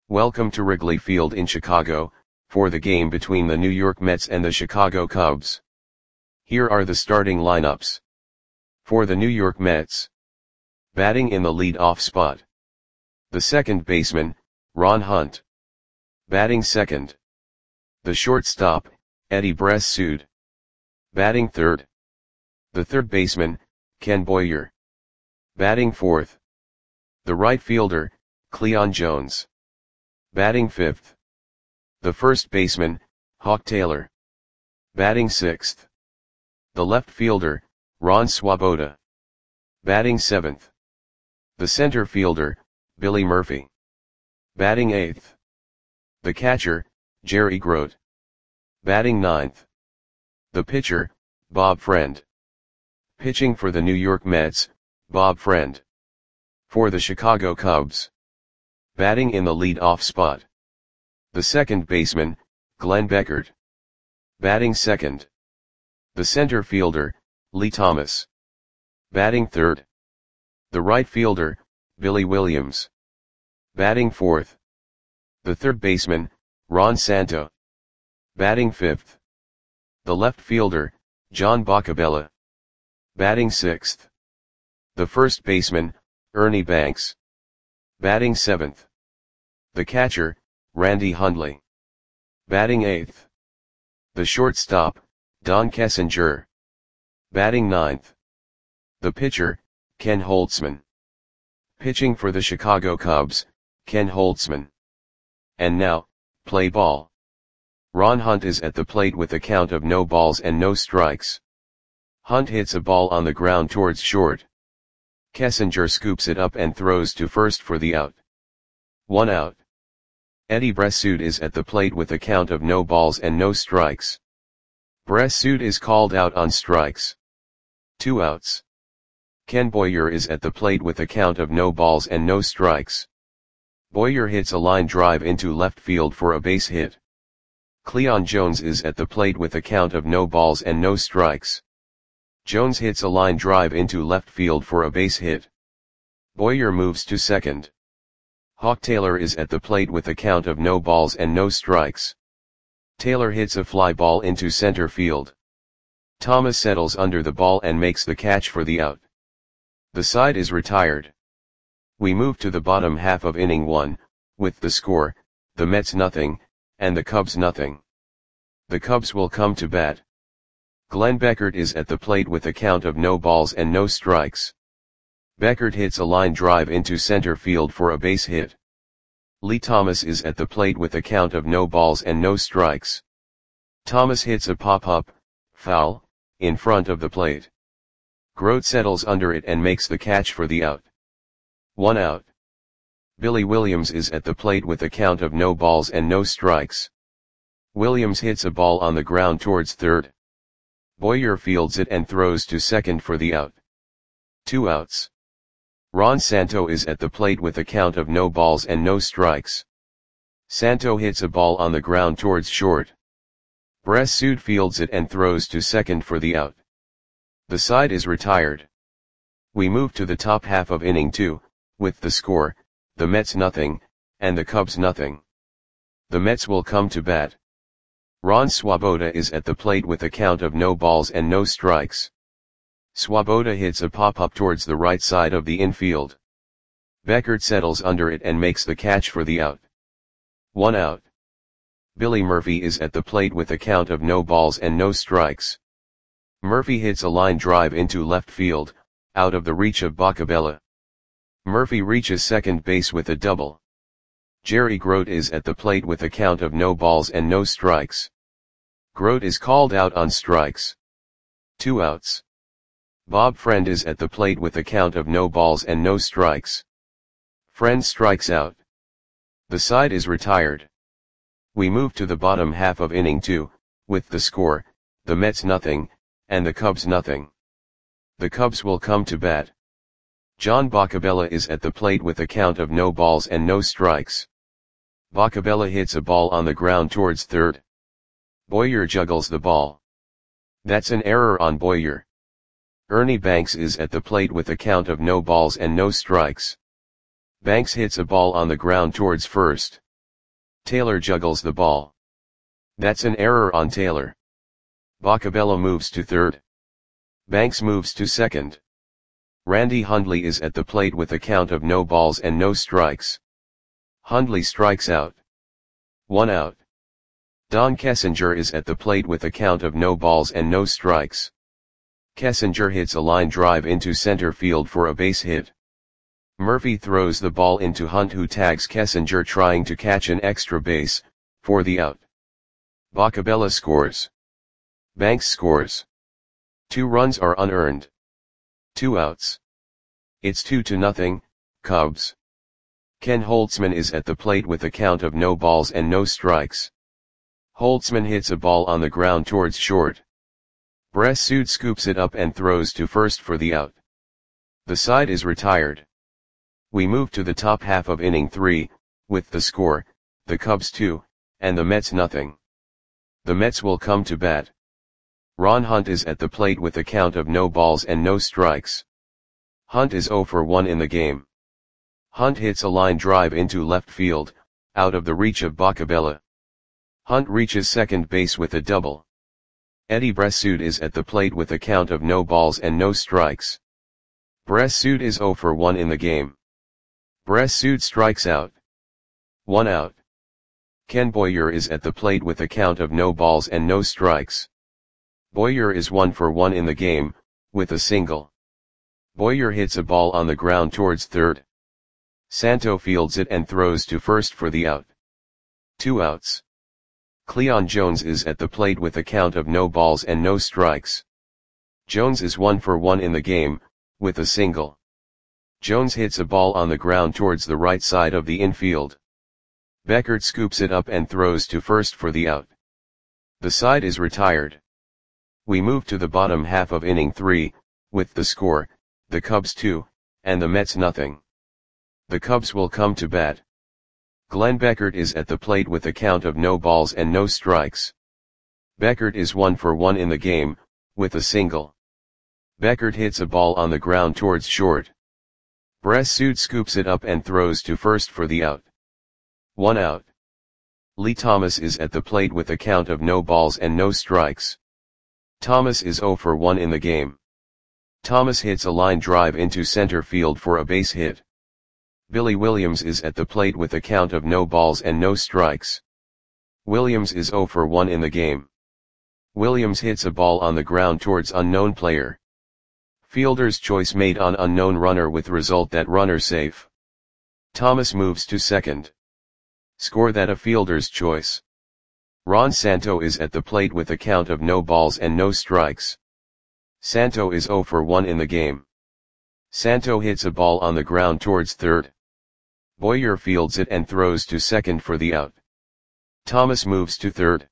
Welcome to Wrigley Field in Chicago, for the game between the New York Mets and the Chicago Cubs. Here are the starting lineups. For the New York Mets. Batting in the lead-off spot. The second baseman, Ron Hunt. Batting second. The shortstop, Eddie Bressud. Batting third. The third baseman, Ken Boyer. Batting fourth. The right fielder, Cleon Jones. Batting fifth. The first baseman, Hawk Taylor. Batting sixth. The left fielder, Ron Swoboda. Batting seventh. The center fielder, Billy Murphy. Batting eighth. The catcher, Jerry Grote. Batting ninth. The pitcher, Bob Friend. Pitching for the New York Mets, Bob Friend. For the Chicago Cubs. Batting in the lead-off spot. The second baseman, Glenn Beckert. Batting second. The center fielder, Lee Thomas. Batting third. The right fielder, Billy Williams. Batting fourth. The third baseman, Ron Santo. Batting fifth. The left fielder, John Boccabella. Batting sixth. The first baseman, Ernie Banks. Batting seventh. The catcher, Randy Hundley. Batting eighth. The shortstop, Don Kessinger. Batting ninth. The pitcher, Ken Holtzman. Pitching for the Chicago Cubs, Ken Holtzman. And now, play ball. Ron Hunt is at the plate with a count of no balls and no strikes. Hunt hits a ball on the ground towards short. Kessinger scoops it up and throws to first for the out. 1 out. Eddie Bressud is at the plate with a count of no balls and no strikes. Bressud is called out on strikes. 2 outs. Ken Boyer is at the plate with a count of no balls and no strikes. Boyer hits a line drive into left field for a base hit. Cleon Jones is at the plate with a count of no balls and no strikes. Jones hits a line drive into left field for a base hit. Boyer moves to second. Hawk Taylor is at the plate with a count of no balls and no strikes. Taylor hits a fly ball into center field. Thomas settles under the ball and makes the catch for the out. The side is retired. We move to the bottom half of inning 1, with the score, the Mets nothing, and the Cubs nothing. The Cubs will come to bat. Glenn Beckert is at the plate with a count of no balls and no strikes. Beckert hits a line drive into center field for a base hit. Lee Thomas is at the plate with a count of no balls and no strikes. Thomas hits a pop-up, foul, in front of the plate. Grote settles under it and makes the catch for the out. 1 out. Billy Williams is at the plate with a count of no balls and no strikes. Williams hits a ball on the ground towards third. Boyer fields it and throws to second for the out. 2 outs. Ron Santo is at the plate with a count of no balls and no strikes. Santo hits a ball on the ground towards short. Bressud fields it and throws to second for the out. The side is retired. We move to the top half of inning 2, with the score, the Mets nothing, and the Cubs nothing. The Mets will come to bat. Ron Swoboda is at the plate with a count of no balls and no strikes. Swoboda hits a pop-up towards the right side of the infield. Beckert settles under it and makes the catch for the out. 1 out. Billy Murphy is at the plate with a count of no balls and no strikes. Murphy hits a line drive into left field, out of the reach of Boccabella. Murphy reaches second base with a double. Jerry Grote is at the plate with a count of no balls and no strikes. Grote is called out on strikes. 2 outs. Bob Friend is at the plate with a count of no balls and no strikes. Friend strikes out. The side is retired. We move to the bottom half of inning 2, with the score, the Mets nothing, and the Cubs nothing. The Cubs will come to bat. John Boccabella is at the plate with a count of no balls and no strikes. Boccabella hits a ball on the ground towards third. Boyer juggles the ball. That's an error on Boyer. Ernie Banks is at the plate with a count of no balls and no strikes. Banks hits a ball on the ground towards first. Taylor juggles the ball. That's an error on Taylor. Boccabella moves to third. Banks moves to second. Randy Hundley is at the plate with a count of no balls and no strikes. Hundley strikes out. 1 out. Don Kessinger is at the plate with a count of no balls and no strikes. Kessinger hits a line drive into center field for a base hit. Murphy throws the ball into Hunt, who tags Kessinger trying to catch an extra base, for the out. Boccabella scores. Banks scores. 2 runs are unearned. 2 outs. It's 2-0, Cubs. Ken Holtzman is at the plate with a count of no balls and no strikes. Holtzman hits a ball on the ground towards short. Bressud scoops it up and throws to first for the out. The side is retired. We move to the top half of inning 3, with the score, the Cubs 2, and the Mets nothing. The Mets will come to bat. Ron Hunt is at the plate with a count of no balls and no strikes. Hunt is 0 for 1 in the game. Hunt hits a line drive into left field, out of the reach of Boccabella. Hunt reaches second base with a double. Eddie Bressud is at the plate with a count of no balls and no strikes. Bressud is 0 for 1 in the game. Bressud strikes out. 1 out. Ken Boyer is at the plate with a count of no balls and no strikes. Boyer is 1 for 1 in the game, with a single. Boyer hits a ball on the ground towards third. Santo fields it and throws to first for the out. 2 outs. Cleon Jones is at the plate with a count of no balls and no strikes. Jones is 1 for 1 in the game, with a single. Jones hits a ball on the ground towards the right side of the infield. Beckert scoops it up and throws to first for the out. The side is retired. We move to the bottom half of inning 3, with the score, the Cubs 2, and the Mets nothing. The Cubs will come to bat. Glenn Beckert is at the plate with a count of no balls and no strikes. Beckert is 1 for 1 in the game, with a single. Beckert hits a ball on the ground towards short. Bressud scoops it up and throws to first for the out. 1 out. Lee Thomas is at the plate with a count of no balls and no strikes. Thomas is 0 for 1 in the game. Thomas hits a line drive into center field for a base hit. Billy Williams is at the plate with a count of no balls and no strikes. Williams is 0 for 1 in the game. Williams hits a ball on the ground towards unknown player. Fielder's choice made on unknown runner with result that runner safe. Thomas moves to second. Score that a fielder's choice. Ron Santo is at the plate with a count of no balls and no strikes. Santo is 0 for 1 in the game. Santo hits a ball on the ground towards third. Boyer fields it and throws to second for the out. Thomas moves to third.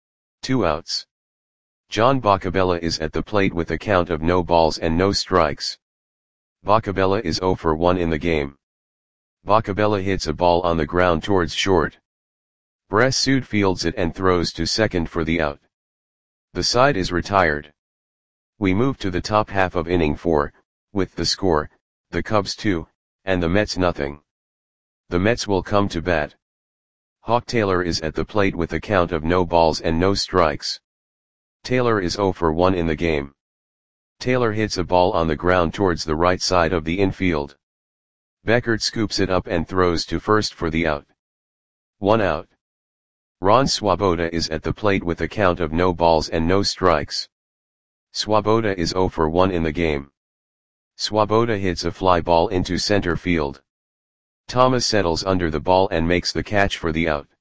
2 outs. John Boccabella is at the plate with a count of no balls and no strikes. Boccabella is 0 for 1 in the game. Boccabella hits a ball on the ground towards short. Bressud fields it and throws to second for the out. The side is retired. We move to the top half of inning 4, with the score, the Cubs 2, and the Mets nothing. The Mets will come to bat. Hawk Taylor is at the plate with a count of no balls and no strikes. Taylor is 0 for 1 in the game. Taylor hits a ball on the ground towards the right side of the infield. Beckert scoops it up and throws to first for the out. 1 out. Ron Swoboda is at the plate with a count of no balls and no strikes. Swoboda is 0 for 1 in the game. Swoboda hits a fly ball into center field. Thomas settles under the ball and makes the catch for the out.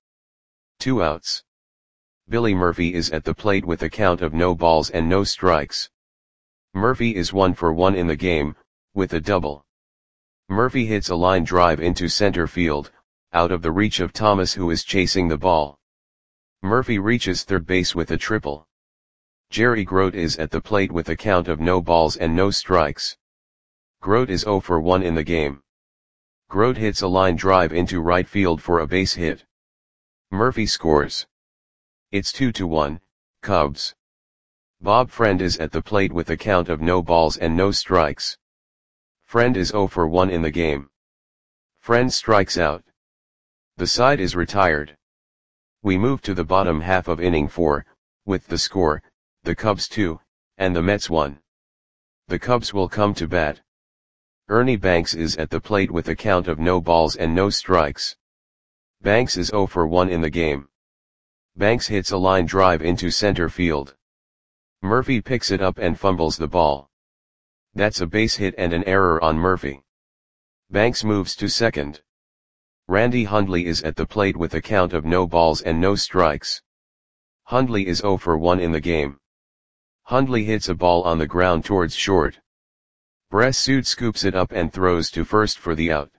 2 outs. Billy Murphy is at the plate with a count of no balls and no strikes. Murphy is 1 for 1 in the game, with a double. Murphy hits a line drive into center field, out of the reach of Thomas, who is chasing the ball. Murphy reaches third base with a triple. Jerry Grote is at the plate with a count of no balls and no strikes. Grote is 0 for 1 in the game. Grote hits a line drive into right field for a base hit. Murphy scores. It's 2-1, Cubs. Bob Friend is at the plate with a count of no balls and no strikes. Friend is 0 for 1 in the game. Friend strikes out. The side is retired. We move to the bottom half of inning 4, with the score, the Cubs 2, and the Mets 1. The Cubs will come to bat. Ernie Banks is at the plate with a count of no balls and no strikes. Banks is 0 for 1 in the game. Banks hits a line drive into center field. Murphy picks it up and fumbles the ball. That's a base hit and an error on Murphy. Banks moves to second. Randy Hundley is at the plate with a count of no balls and no strikes. Hundley is 0 for 1 in the game. Hundley hits a ball on the ground towards short. Bressud scoops it up and throws to first for the out.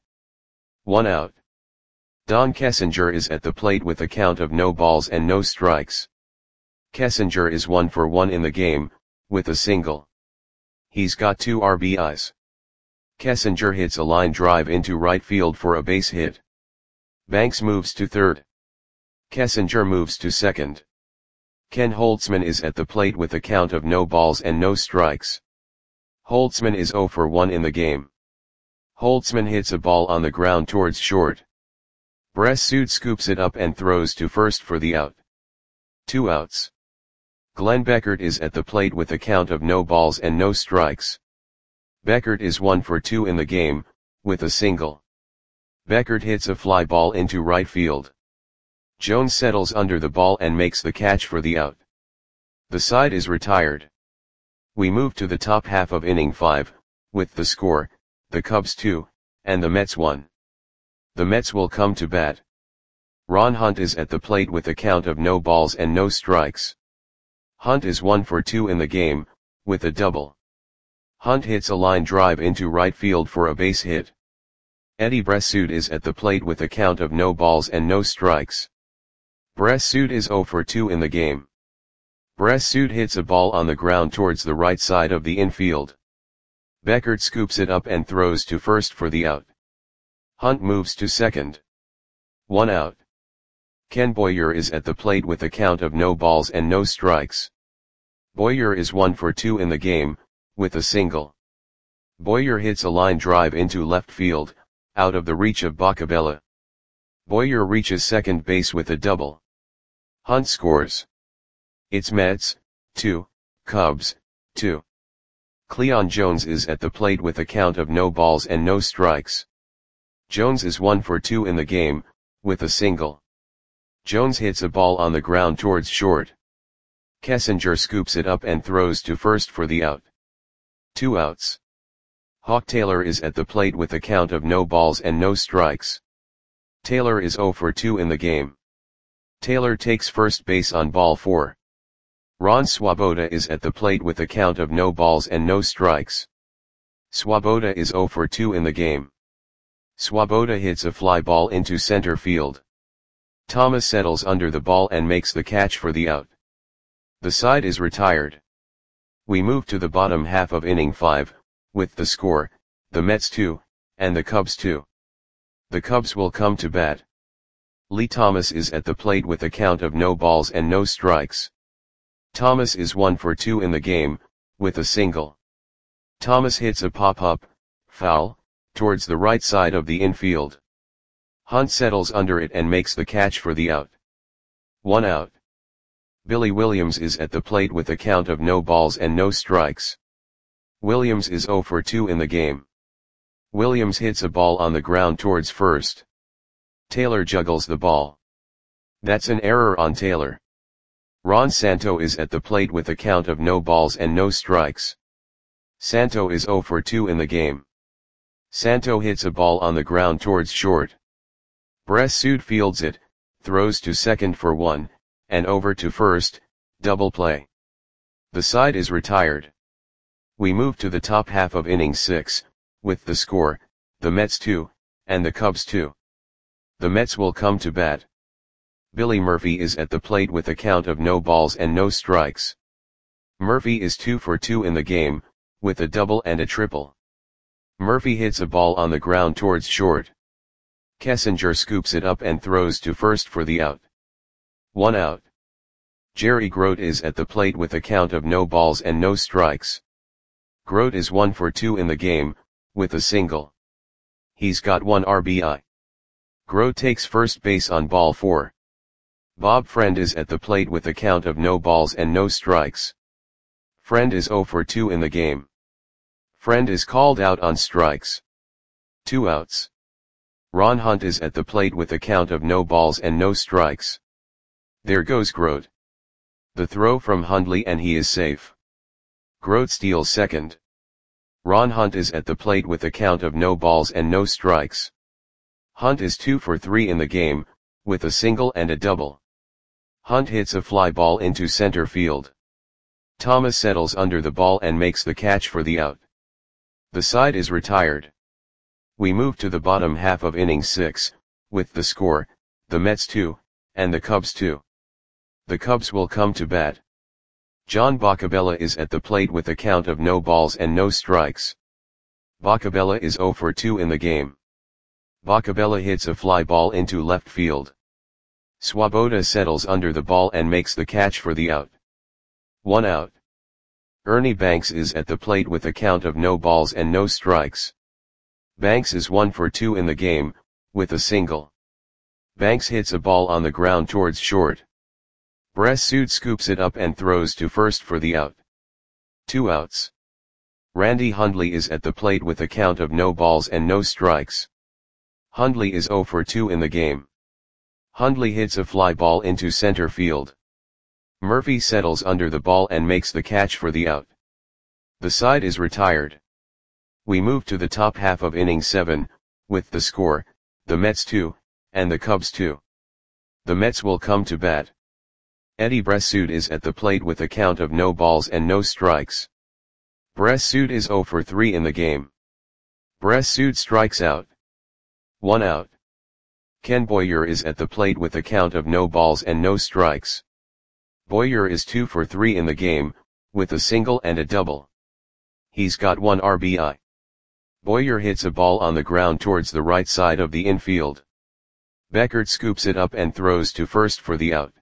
1 out. Don Kessinger is at the plate with a count of no balls and no strikes. Kessinger is 1 for 1 in the game, with a single. He's got 2 RBIs. Kessinger hits a line drive into right field for a base hit. Banks moves to third. Kessinger moves to second. Ken Holtzman is at the plate with a count of no balls and no strikes. Holtzman is 0 for 1 in the game. Holtzman hits a ball on the ground towards short. Bressud scoops it up and throws to first for the out. 2 outs. Glenn Beckert is at the plate with a count of no balls and no strikes. Beckert is 1 for 2 in the game, with a single. Beckert hits a fly ball into right field. Jones settles under the ball and makes the catch for the out. The side is retired. We move to the top half of inning 5, with the score, the Cubs 2, and the Mets 1. The Mets will come to bat. Ron Hunt is at the plate with a count of no balls and no strikes. Hunt is 1 for 2 in the game, with a double. Hunt hits a line drive into right field for a base hit. Eddie Bressud is at the plate with a count of no balls and no strikes. Bressud is 0 for 2 in the game. Bressud hits a ball on the ground towards the right side of the infield. Beckert scoops it up and throws to first for the out. Hunt moves to second. 1 out. Ken Boyer is at the plate with a count of no balls and no strikes. Boyer is 1 for 2 in the game, with a single. Boyer hits a line drive into left field, out of the reach of Bacabella. Boyer reaches second base with a double. Hunt scores. It's Mets, 2, Cubs, 2. Cleon Jones is at the plate with a count of no balls and no strikes. Jones is 1 for 2 in the game, with a single. Jones hits a ball on the ground towards short. Kessinger scoops it up and throws to first for the out. 2 outs. Hawk Taylor is at the plate with a count of no balls and no strikes. Taylor is 0 for 2 in the game. Taylor takes first base on ball 4. Ron Swoboda is at the plate with a count of no balls and no strikes. Swoboda is 0 for 2 in the game. Swoboda hits a fly ball into center field. Thomas settles under the ball and makes the catch for the out. The side is retired. We move to the bottom half of inning 5, with the score, the Mets 2, and the Cubs 2. The Cubs will come to bat. Lee Thomas is at the plate with a count of no balls and no strikes. Thomas is 1 for 2 in the game, with a single. Thomas hits a pop-up, foul, towards the right side of the infield. Hunt settles under it and makes the catch for the out. 1 out. Billy Williams is at the plate with a count of no balls and no strikes. Williams is 0 for 2 in the game. Williams hits a ball on the ground towards first. Taylor juggles the ball. That's an error on Taylor. Ron Santo is at the plate with a count of no balls and no strikes. Santo is 0 for 2 in the game. Santo hits a ball on the ground towards short. Bressud fields it, throws to second for 1, and over to first, double play. The side is retired. We move to the top half of inning 6, with the score, the Mets 2, and the Cubs 2. The Mets will come to bat. Billy Murphy is at the plate with a count of no balls and no strikes. Murphy is 2 for 2 in the game, with a double and a triple. Murphy hits a ball on the ground towards short. Kessinger scoops it up and throws to first for the out. 1 out. Jerry Grote is at the plate with a count of no balls and no strikes. Grote is 1 for 2 in the game, with a single. He's got 1 RBI. Grote takes first base on ball 4. Bob Friend is at the plate with a count of no balls and no strikes. Friend is 0 for 2 in the game. Friend is called out on strikes. 2 outs. Ron Hunt is at the plate with a count of no balls and no strikes. There goes Grote. The throw from Hundley and he is safe. Grote steals second. Ron Hunt is at the plate with a count of no balls and no strikes. Hunt is 2 for 3 in the game, with a single and a double. Hunt hits a fly ball into center field. Thomas settles under the ball and makes the catch for the out. The side is retired. We move to the bottom half of inning 6, with the score, the Mets 2, and the Cubs 2. The Cubs will come to bat. John Boccabella is at the plate with a count of no balls and no strikes. Boccabella is 0 for 2 in the game. Boccabella hits a fly ball into left field. Swoboda settles under the ball and makes the catch for the out. 1 out. Ernie Banks is at the plate with a count of no balls and no strikes. Banks is 1 for 2 in the game, with a single. Banks hits a ball on the ground towards short. Bressud scoops it up and throws to first for the out. 2 outs. Randy Hundley is at the plate with a count of no balls and no strikes. Hundley is 0 for 2 in the game. Hundley hits a fly ball into center field. Murphy settles under the ball and makes the catch for the out. The side is retired. We move to the top half of inning 7, with the score, the Mets 2, and the Cubs 2. The Mets will come to bat. Eddie Bressud is at the plate with a count of no balls and no strikes. Bressud is 0 for 3 in the game. Bressud strikes out. 1 out. Ken Boyer is at the plate with a count of no balls and no strikes. Boyer is 2 for 3 in the game, with a single and a double. He's got 1 RBI. Boyer hits a ball on the ground towards the right side of the infield. Beckert scoops it up and throws to first for the out.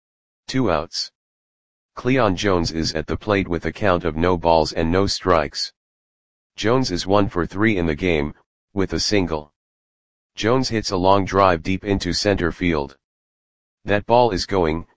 2 outs. Cleon Jones is at the plate with a count of no balls and no strikes. Jones is 1 for 3 in the game, with a single. Jones hits a long drive deep into center field. That ball is gone.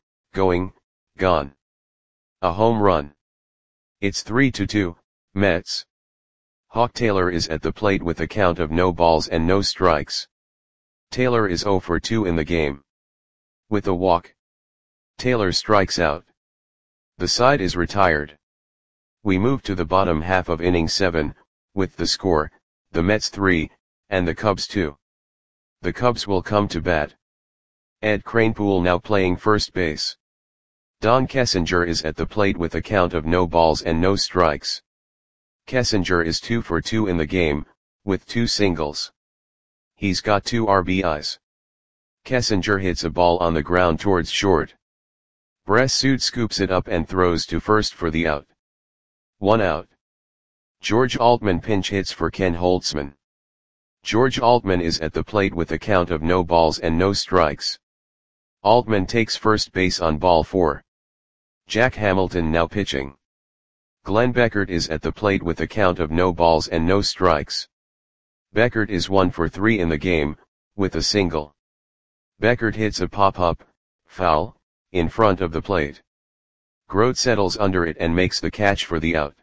A home run. It's 3-2, Mets. Hawk Taylor is at the plate with a count of no balls and no strikes. Taylor is 0 for 2 in the game. With a walk. Taylor strikes out. The side is retired. We move to the bottom half of inning 7, with the score, the Mets 3, and the Cubs 2. The Cubs will come to bat. Ed Kranepool now playing first base. Don Kessinger is at the plate with a count of no balls and no strikes. Kessinger is 2 for 2 in the game, with 2 singles. He's got 2 RBIs. Kessinger hits a ball on the ground towards short. Bressud scoops it up and throws to first for the out. 1 out. George Altman pinch hits for Ken Holtzman. George Altman is at the plate with a count of no balls and no strikes. Altman takes first base on ball 4. Jack Hamilton now pitching. Glenn Beckert is at the plate with a count of no balls and no strikes. Beckert is 1 for 3 in the game, with a single. Beckert hits a pop-up, foul, in front of the plate. Grote settles under it and makes the catch for the out.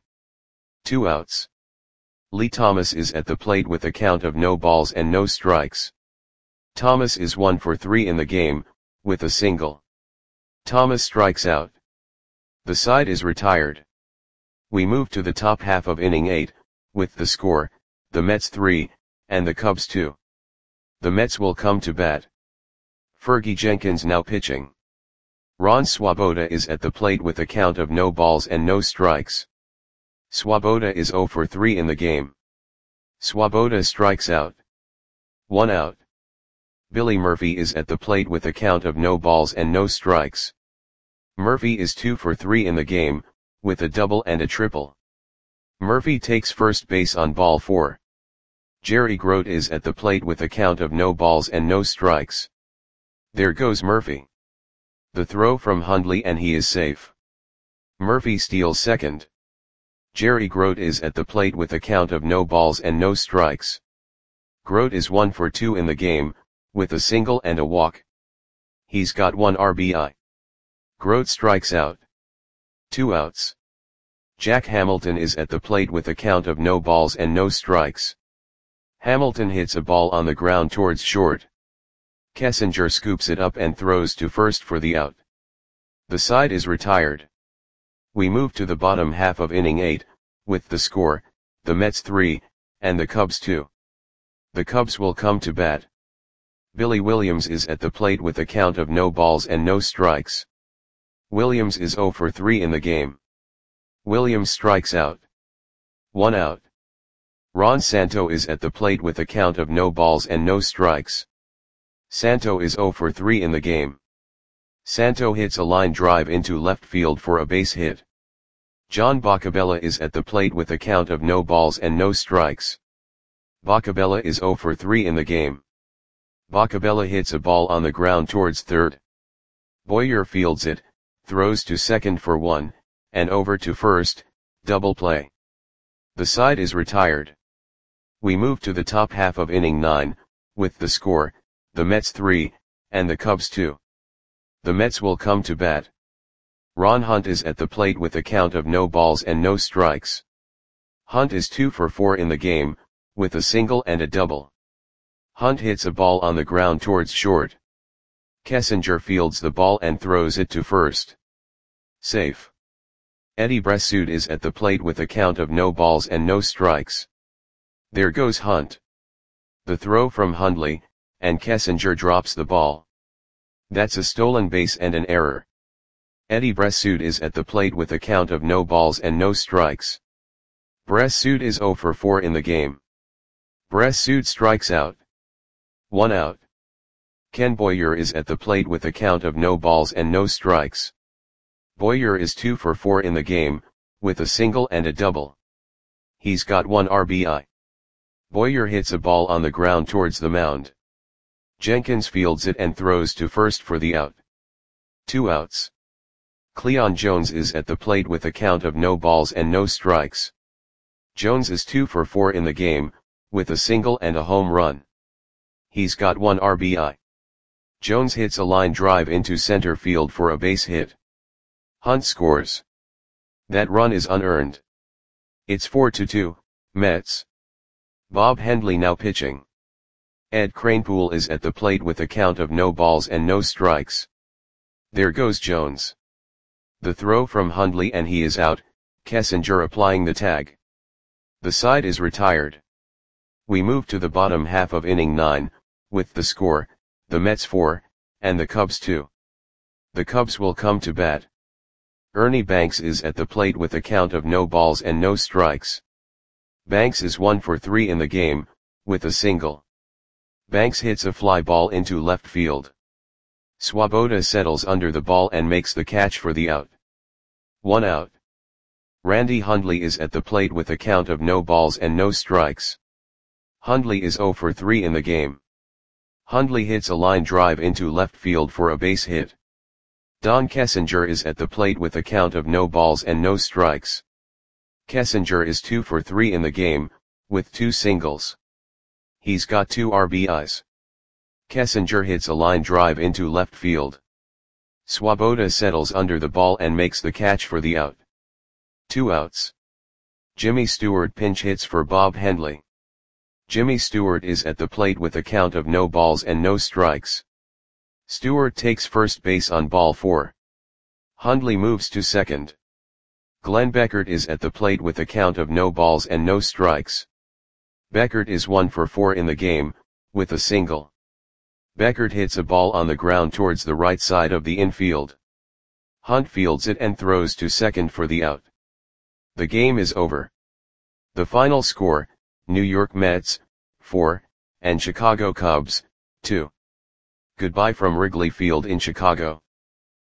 2 outs. Lee Thomas is at the plate with a count of no balls and no strikes. Thomas is 1 for 3 in the game, with a single. Thomas strikes out. The side is retired. We move to the top half of inning 8, with the score, the Mets 3, and the Cubs 2. The Mets will come to bat. Fergie Jenkins now pitching. Ron Swoboda is at the plate with a count of no balls and no strikes. Swoboda is 0 for 3 in the game. Swoboda strikes out. 1 out. Billy Murphy is at the plate with a count of no balls and no strikes. Murphy is 2 for 3 in the game, with a double and a triple. Murphy takes first base on ball 4. Jerry Grote is at the plate with a count of no balls and no strikes. There goes Murphy. The throw from Hundley and he is safe. Murphy steals second. Jerry Grote is at the plate with a count of no balls and no strikes. Grote is 1 for 2 in the game, with a single and a walk. He's got 1 RBI. Grote strikes out. 2 outs. Jack Hamilton is at the plate with a count of no balls and no strikes. Hamilton hits a ball on the ground towards short. Kessinger scoops it up and throws to first for the out. The side is retired. We move to the bottom half of inning 8, with the score, the Mets 3, and the Cubs 2. The Cubs will come to bat. Billy Williams is at the plate with a count of no balls and no strikes. Williams is 0 for 3 in the game. Williams strikes out. 1 out. Ron Santo is at the plate with a count of no balls and no strikes. Santo is 0 for 3 in the game. Santo hits a line drive into left field for a base hit. John Boccabella is at the plate with a count of no balls and no strikes. Boccabella is 0 for 3 in the game. Boccabella hits a ball on the ground towards third. Boyer fields it, throws to second for 1, and over to first, double play. The side is retired. We move to the top half of inning 9, with the score, the Mets 3, and the Cubs 2. The Mets will come to bat. Ron Hunt is at the plate with a count of no balls and no strikes. Hunt is 2 for 4 in the game, with a single and a double. Hunt hits a ball on the ground towards short. Kessinger fields the ball and throws it to first. Safe. Eddie Bressoud is at the plate with a count of no balls and no strikes. There goes Hunt. The throw from Hundley, and Kessinger drops the ball. That's a stolen base and an error. Eddie Bressoud is at the plate with a count of no balls and no strikes. Bressoud is 0 for 4 in the game. Bressoud strikes out. 1 out. Ken Boyer is at the plate with a count of no balls and no strikes. Boyer is 2 for 4 in the game, with a single and a double. He's got 1 RBI. Boyer hits a ball on the ground towards the mound. Jenkins fields it and throws to first for the out. 2 outs. Cleon Jones is at the plate with a count of no balls and no strikes. Jones is 2 for 4 in the game, with a single and a home run. He's got 1 RBI. Jones hits a line drive into center field for a base hit. Hunt scores. That run is unearned. It's 4-2, Mets. Bob Hendley now pitching. Ed Kranepool is at the plate with a count of no balls and no strikes. There goes Jones. The throw from Hundley and he is out, Kessinger applying the tag. The side is retired. We move to the bottom half of inning 9, with the score, the Mets 4, and the Cubs 2. The Cubs will come to bat. Ernie Banks is at the plate with a count of no balls and no strikes. Banks is 1 for 3 in the game, with a single. Banks hits a fly ball into left field. Swoboda settles under the ball and makes the catch for the out. 1 out. Randy Hundley is at the plate with a count of no balls and no strikes. Hundley is 0 for 3 in the game. Hundley hits a line drive into left field for a base hit. Don Kessinger is at the plate with a count of no balls and no strikes. Kessinger is 2 for 3 in the game, with 2 singles. He's got 2 RBIs. Kessinger hits a line drive into left field. Swoboda settles under the ball and makes the catch for the out. 2 outs. Jimmy Stewart pinch hits for Bob Hendley. Jimmy Stewart is at the plate with a count of no balls and no strikes. Stewart takes first base on ball 4. Hundley moves to second. Glenn Beckert is at the plate with a count of no balls and no strikes. Beckert is 1 for 4 in the game, with a single. Beckert hits a ball on the ground towards the right side of the infield. Hunt fields it and throws to second for the out. The game is over. The final score, New York Mets, 4, and Chicago Cubs, 2. Goodbye from Wrigley Field in Chicago.